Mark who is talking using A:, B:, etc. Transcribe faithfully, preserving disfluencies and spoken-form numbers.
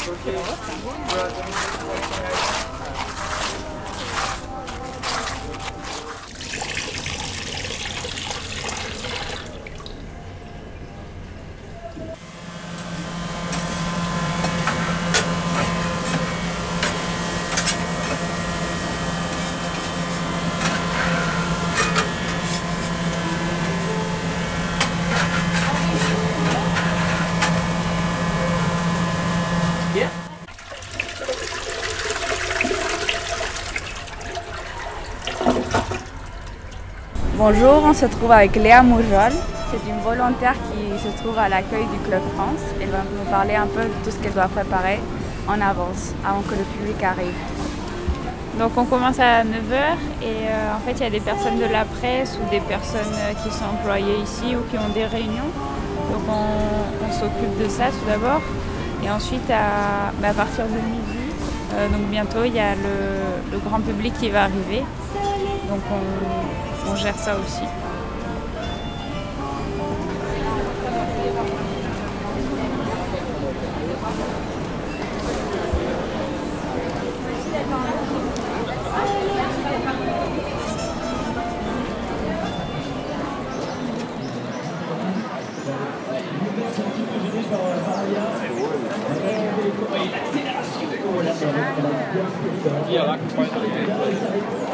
A: Bonjour, on se trouve avec Léa Moujol. C'est une volontaire qui se trouve à l'accueil du Club France. Elle va nous parler un peu de tout ce qu'elle doit préparer en avance, avant que le public arrive.
B: Donc on commence à neuf heures et euh, en fait il y a des personnes de la presse ou des personnes qui sont employées ici ou qui ont des réunions. Donc on, on s'occupe de ça tout d'abord. Et ensuite à, bah, à partir de midi, euh, donc bientôt il y a le, le grand public qui va arriver. Donc on, on gère ça aussi.
C: Ja,